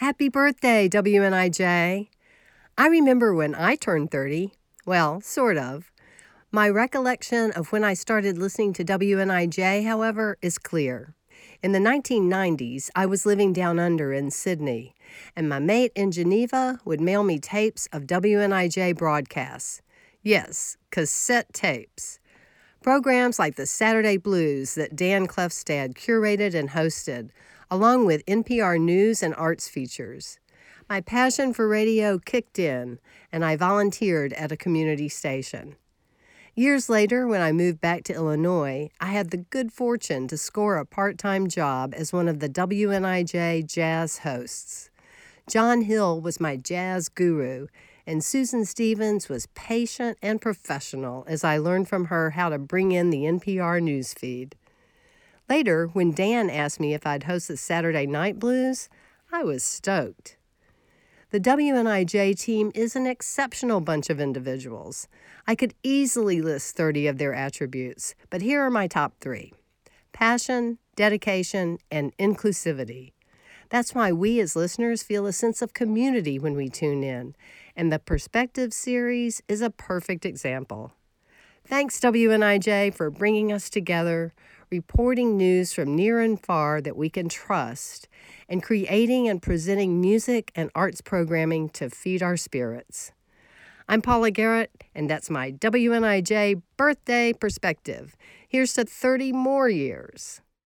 Happy birthday, WNIJ. I remember when I turned 30. Well, sort of. My recollection of when I started listening to WNIJ, however, is clear. In the 1990s, I was living down under in Sydney, and my mate in Geneva would mail me tapes of WNIJ broadcasts. Yes, cassette tapes. Programs like the Saturday Blues that Dan Clefstad curated and hosted, along with NPR news and arts features. My passion for radio kicked in, and I volunteered at a community station. Years later, when I moved back to Illinois, I had the good fortune to score a part-time job as one of the WNIJ jazz hosts. John Hill was my jazz guru, and Susan Stevens was patient and professional as I learned from her how to bring in the NPR news feed. Later, when Dan asked me if I'd host the Saturday Night Blues, I was stoked. The WNIJ team is an exceptional bunch of individuals. I could easily list 30 of their attributes, but here are my top 3. Passion, dedication, and inclusivity. That's why we as listeners feel a sense of community when we tune in, and the Perspective series is a perfect example. Thanks, WNIJ, for bringing us together, reporting news from near and far that we can trust, and creating and presenting music and arts programming to feed our spirits. I'm Paula Garrett, and that's my WNIJ birthday perspective. Here's to 30 more years.